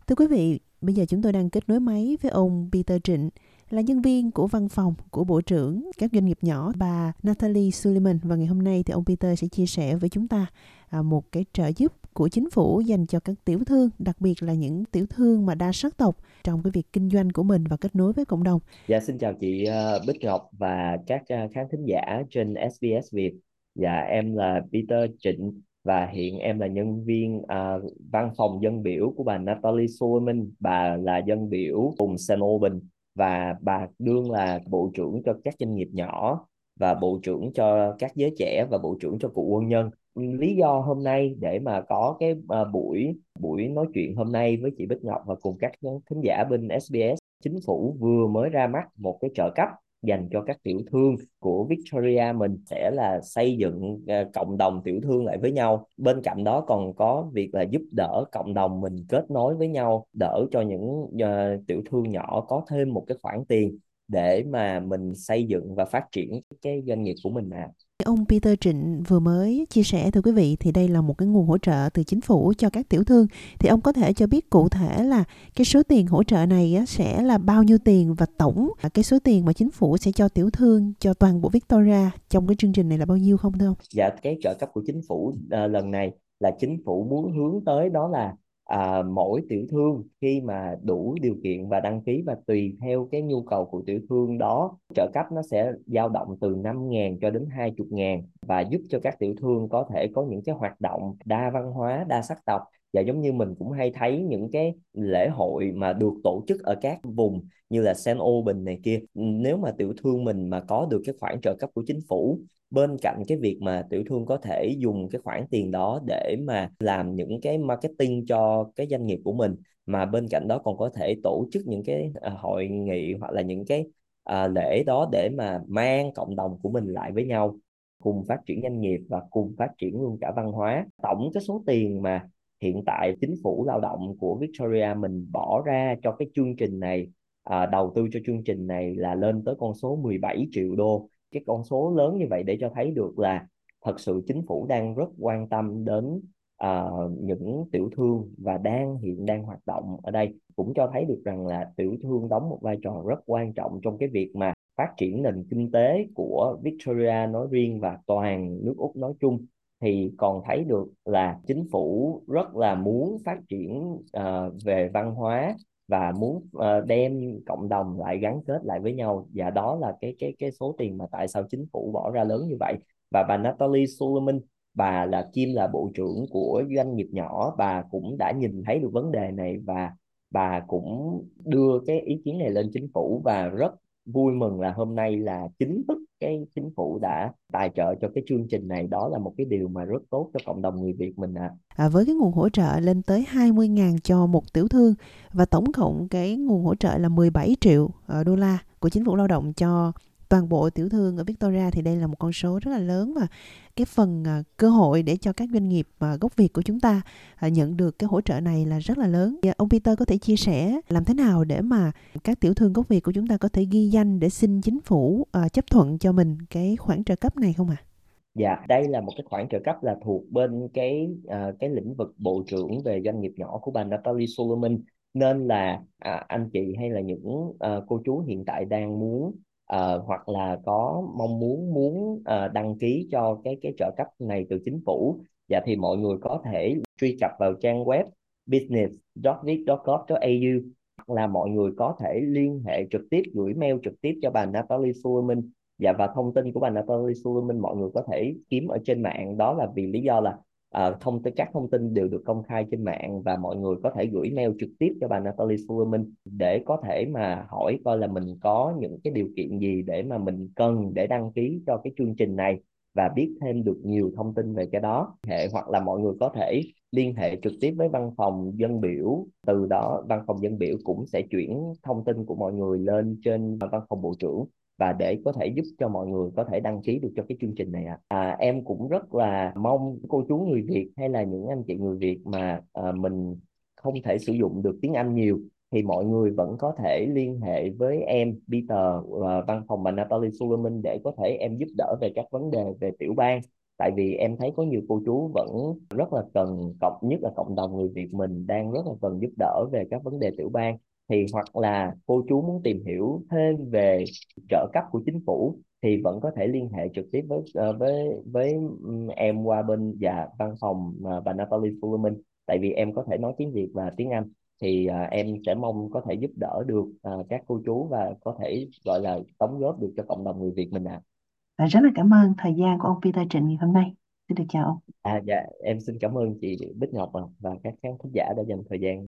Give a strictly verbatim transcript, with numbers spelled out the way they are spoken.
Thưa quý vị, bây giờ chúng tôi đang kết nối máy với ông Peter Trịnh, là nhân viên của văn phòng của Bộ trưởng các doanh nghiệp nhỏ bà Natalie Suleiman. Và ngày hôm nay thì ông Peter sẽ chia sẻ với chúng ta à, một cái trợ giúp của chính phủ dành cho các tiểu thương, đặc biệt là những tiểu thương mà đa sắc tộc trong cái việc kinh doanh của mình và kết nối với cộng đồng. Dạ xin chào chị ờ, Bích Ngọc và các ờ, khán thính giả trên ét bê ét Việt. Dạ em là Peter Trịnh và hiện em là nhân viên ờ, văn phòng dân biểu của bà Natalie Solomon. Bà là dân biểu vùng Saint Albans và bà đương là bộ trưởng cho các doanh nghiệp nhỏ và bộ trưởng cho các giới trẻ và bộ trưởng cho cựu quân nhân. Lý do hôm nay để mà có cái ờ, buổi buổi nói chuyện hôm nay với chị Bích Ngọc và cùng các thính giả bên ét bê ét, chính phủ vừa mới ra mắt một cái trợ cấp dành cho các tiểu thương của Victoria. Mình sẽ là xây dựng uh, cộng đồng tiểu thương lại với nhau, bên cạnh đó còn có việc là giúp đỡ cộng đồng mình kết nối với nhau, đỡ cho những uh, tiểu thương nhỏ có thêm một cái khoản tiền để mà mình xây dựng và phát triển cái doanh nghiệp của mình. À Ông Peter Trịnh vừa mới chia sẻ, thưa quý vị, thì đây là một cái nguồn hỗ trợ từ chính phủ cho các tiểu thương. Thì ông có thể cho biết cụ thể là cái số tiền hỗ trợ này á, sẽ là bao nhiêu tiền, và tổng cái số tiền mà chính phủ sẽ cho tiểu thương, cho toàn bộ Victoria trong cái chương trình này là bao nhiêu không thưa ông? Dạ, cái trợ cấp của chính phủ à, lần này là chính phủ muốn hướng tới đó là à, mỗi tiểu thương khi mà đủ điều kiện và đăng ký, và tùy theo cái nhu cầu của tiểu thương đó, trợ cấp nó sẽ dao động từ năm ngàn cho đến hai mươi ngàn, và giúp cho các tiểu thương có thể có những cái hoạt động đa văn hóa, đa sắc tộc. Và giống như mình cũng hay thấy những cái lễ hội mà được tổ chức ở các vùng như là Saint Albans này kia, nếu mà tiểu thương mình mà có được cái khoản trợ cấp của chính phủ, bên cạnh cái việc mà tiểu thương có thể dùng cái khoản tiền đó để mà làm những cái marketing cho cái doanh nghiệp của mình, mà bên cạnh đó còn có thể tổ chức những cái à, hội nghị hoặc là những cái à, lễ đó để mà mang cộng đồng của mình lại với nhau, cùng phát triển doanh nghiệp và cùng phát triển luôn cả văn hóa. Tổng cái số tiền mà hiện tại chính phủ lao động của Victoria mình bỏ ra cho cái chương trình này, à, đầu tư cho chương trình này là lên tới con số mười bảy triệu đô. Cái con số lớn như vậy để cho thấy được là thật sự chính phủ đang rất quan tâm đến à, những tiểu thương và đang hiện đang hoạt động ở đây, cũng cho thấy được rằng là tiểu thương đóng một vai trò rất quan trọng trong cái việc mà phát triển nền kinh tế của Victoria nói riêng và toàn nước Úc nói chung. Thì còn thấy được là chính phủ rất là muốn phát triển à, về văn hóa và muốn uh, đem cộng đồng lại gắn kết lại với nhau, và đó là cái cái cái số tiền mà tại sao chính phủ bỏ ra lớn như vậy. Và bà Natalie Solomon, bà là Kim là bộ trưởng của doanh nghiệp nhỏ, bà cũng đã nhìn thấy được vấn đề này và bà cũng đưa cái ý kiến này lên chính phủ, và rất vui mừng là hôm nay là chính thức cái chính phủ đã tài trợ cho cái chương trình này. Đó là một cái điều mà rất tốt cho cộng đồng người Việt mình ạ. À. À, với cái nguồn hỗ trợ lên tới hai mươi ngàn cho một tiểu thương, và tổng cộng cái nguồn hỗ trợ là mười bảy triệu uh, đô la của chính phủ lao động cho toàn bộ tiểu thương ở Victoria, thì đây là một con số rất là lớn, và cái phần uh, cơ hội để cho các doanh nghiệp uh, gốc Việt của chúng ta uh, nhận được cái hỗ trợ này là rất là lớn. Và ông Peter có thể chia sẻ làm thế nào để mà các tiểu thương gốc Việt của chúng ta có thể ghi danh để xin chính phủ uh, chấp thuận cho mình cái khoản trợ cấp này không ạ? À? Dạ, đây là một cái khoản trợ cấp là thuộc bên cái à, cái lĩnh vực bộ trưởng về doanh nghiệp nhỏ của bà Natalie Solomon, nên là à, anh chị hay là những à, cô chú hiện tại đang muốn à, hoặc là có mong muốn muốn à, đăng ký cho cái cái trợ cấp này từ chính phủ, dạ thì mọi người có thể truy cập vào trang web business chấm vic chấm gov chấm a u, hoặc là mọi người có thể liên hệ trực tiếp, gửi mail trực tiếp cho bà Natalie Solomon. Dạ, và thông tin của bà Natalie Solomon mọi người có thể kiếm ở trên mạng, đó là vì lý do là à, thông tin các thông tin đều được công khai trên mạng, và mọi người có thể gửi mail trực tiếp cho bà Natalie Solomon để có thể mà hỏi coi là mình có những cái điều kiện gì để mà mình cần để đăng ký cho cái chương trình này, và biết thêm được nhiều thông tin về cái đó. Hệ hoặc là mọi người có thể liên hệ trực tiếp với văn phòng dân biểu, từ đó văn phòng dân biểu cũng sẽ chuyển thông tin của mọi người lên trên văn phòng bộ trưởng, và để có thể giúp cho mọi người có thể đăng ký được cho cái chương trình này ạ. À. À, em cũng rất là mong cô chú người Việt hay là những anh chị người Việt mà à, mình không thể sử dụng được tiếng Anh nhiều, thì mọi người vẫn có thể liên hệ với em Peter và văn phòng bà Natalie Solomon để có thể em giúp đỡ về các vấn đề về tiểu bang, tại vì em thấy có nhiều cô chú vẫn rất là cần cộng, nhất là cộng đồng người Việt mình đang rất là cần giúp đỡ về các vấn đề tiểu bang. Thì hoặc là cô chú muốn tìm hiểu thêm về trợ cấp của chính phủ thì vẫn có thể liên hệ trực tiếp với ờ, với với ừm, em qua bên và văn phòng mà bà Natalie Suleiman, tại vì em có thể nói tiếng Việt và tiếng Anh. Thì à, em sẽ mong có thể giúp đỡ được à, các cô chú và có thể gọi là đóng góp được cho cộng đồng người Việt mình ạ. Và rất là cảm ơn thời gian của ông Peter Trịnh ngày hôm nay. Xin được chào ông. À. Dạ em xin cảm ơn chị Bích Ngọc và và các khán thính giả đã dành thời gian